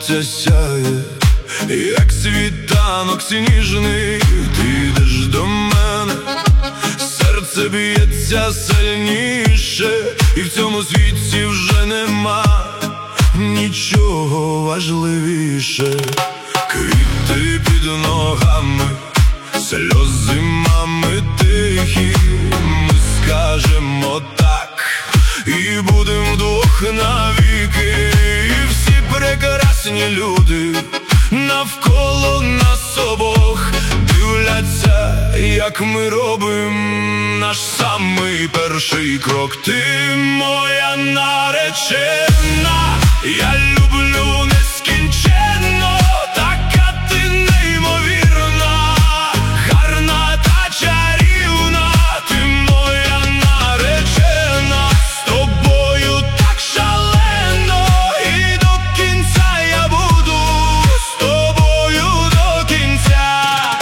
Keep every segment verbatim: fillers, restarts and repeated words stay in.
сонця сяє, як світанок сніжний. Ти йдеш до мене, серце б'ється сильніше, і в цьому світі вже нема нічого важливіше. Квіти під ногами, сльози мами тихі. Ми скажемо так і будем вдвох навіки. І всі прекрасні люди навколо нас обох дивляться, як ми робим наш самий перший крок. Ти моя наречена, я люблю нескінченно. Така ти неймовірна, гарна та чарівна. Ти моя наречена, з тобою так шалено. І до кінця я буду з тобою до кінця.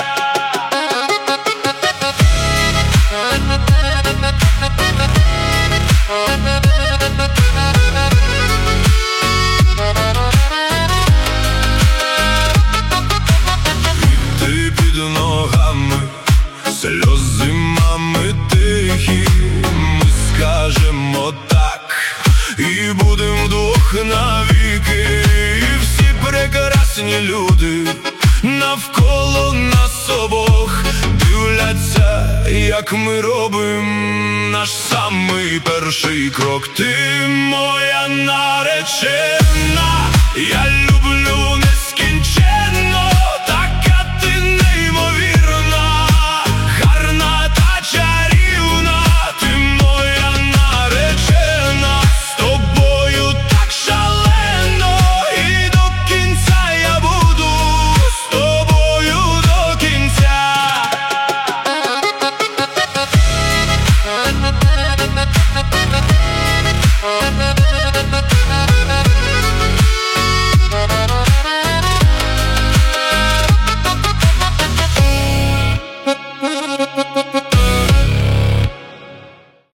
Квіти під ногами, сльози мами тихі. Ми скажемо так і будем вдвох навіки. І всі прекрасні люди навколо нас обох дивляться, як ми робим наш самий перший крок. Ти моя наречена, я люблю